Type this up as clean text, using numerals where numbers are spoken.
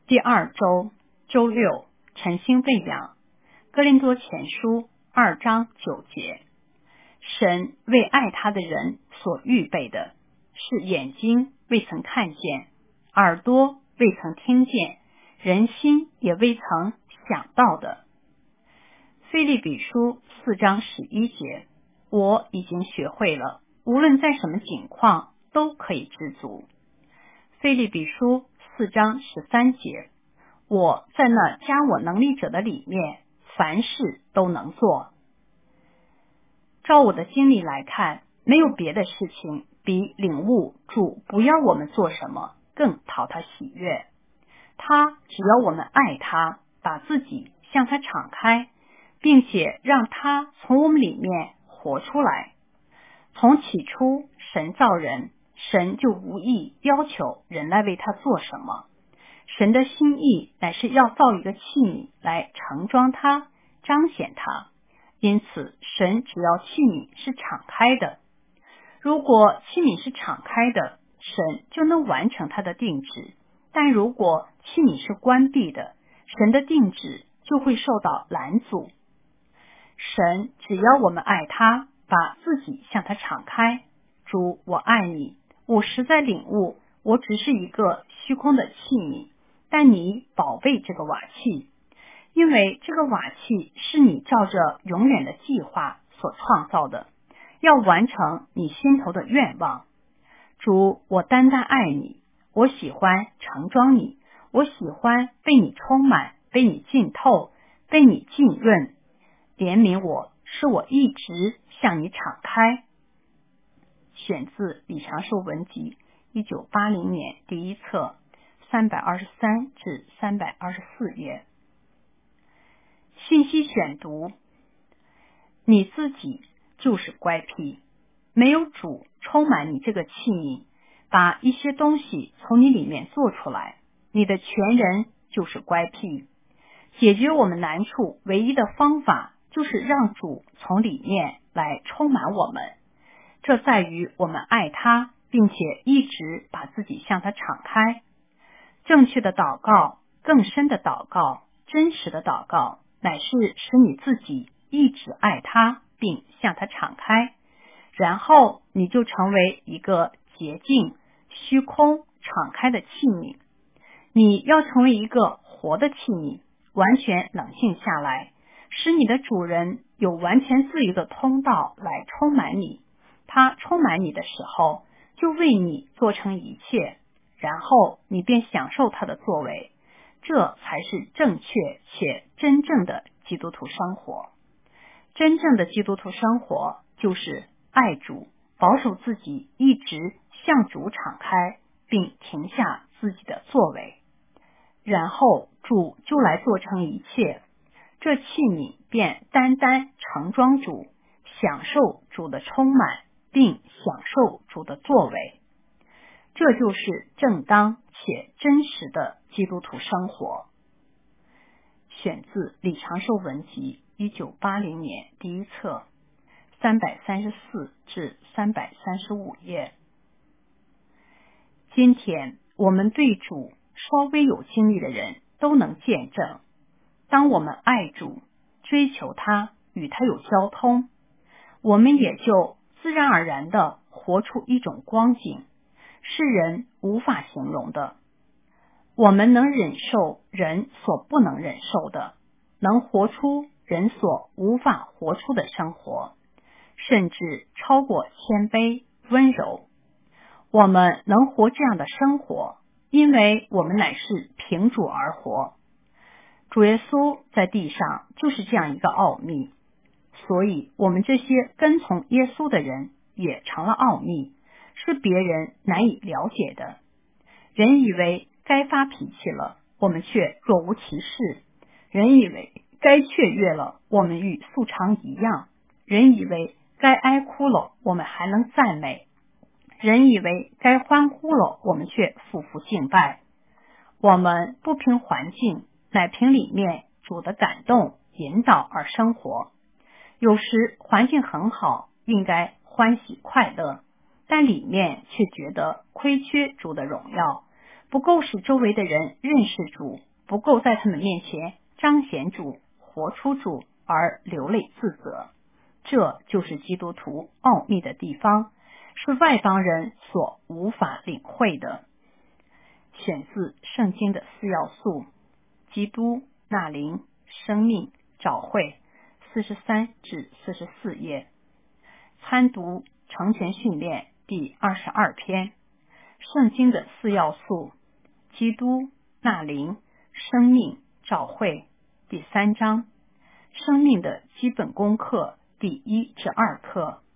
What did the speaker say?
第二周周六，晨星喂养。哥林多前书2章9节，神为爱他的人所预备的，是眼睛未曾看见，耳朵未曾听见，人心也未曾想到的。腓立比书4章11节，我已经学会了，无论在什么境况都可以知足。腓立比书4章13节，我在那加我能力者的里面，凡事都能做。照我的经历来看，没有别的事情比领悟主不要我们做什么更讨他喜悦。他只要我们爱他，把自己向他敞开，并且让他从我们里面活出来。从起初神造人，神就无意要求人来为他做什么。神的心意乃是要造一个器皿来盛装他，彰显他。因此神只要器皿是敞开的。如果器皿是敞开的，神就能完成他的定旨。但如果器皿是关闭的，神的定旨就会受到拦阻。神只要我们爱他，把自己向他敞开。主，我爱你，我实在领悟，我只是一个虚空的器皿，但你宝贝这个瓦器，因为这个瓦器是你照着永远的计划所创造的，要完成你心头的愿望。主，我单单爱你，我喜欢盛装你，我喜欢被你充满，被你浸透，被你浸润。怜悯我，使我一直向你敞开。选自李长寿文集1980年第一册323至324页。信息选读：你自己就是乖僻，没有主充满你这个器皿，把一些东西从你里面做出来，你的全人就是乖僻。解决我们难处唯一的方法就是让主从里面来充满我们，这在于我们爱他，并且一直把自己向他敞开。正确的祷告，更深的祷告，真实的祷告，乃是使你自己一直爱他，并向他敞开，然后你就成为一个洁净、虚空、敞开的器皿。你要成为一个活的器皿，完全冷静下来，使你的主人有完全自由的通道来充满你。他充满你的时候，就为你做成一切，然后你便享受他的作为。这才是正确且真正的基督徒生活。真正的基督徒生活就是爱主，保守自己一直向主敞开，并停下自己的作为，然后主就来做成一切，这器皿便单单盛装主，享受主的充满，并享受主的作为。这就是正当且真实的基督徒生活。选自李长寿文集1980年第一册334至335页。今天我们对主稍微有经历的人都能见证，当我们爱主，追求他，与他有交通，我们也就自然而然地活出一种光景，是人无法形容的。我们能忍受人所不能忍受的，能活出人所无法活出的生活，甚至超过谦卑、温柔。我们能活这样的生活，因为我们乃是凭主而活。主耶稣在地上就是这样一个奥秘，所以我们这些跟从耶稣的人也成了奥秘，是别人难以了解的。人以为该发脾气了，我们却若无其事；人以为该雀跃了，我们与素常一样；人以为该哀哭了，我们还能赞美；人以为该欢呼了，我们却俯伏敬拜。我们不凭环境，乃凭里面主的感动引导而生活。有时环境很好，应该欢喜快乐，但里面却觉得亏缺主的荣耀， 不够使周围的人认识主，不够在他们面前彰显主、活出主而流泪自责。这就是基督徒奥秘的地方，是外邦人所无法领会的。选自圣经的4要素：基督、那灵、生命、召会，43至44页。参读成全训练第22篇。圣经的4要素：基督、那灵、生命、召会，第3章。生命的基本功课第1至2课。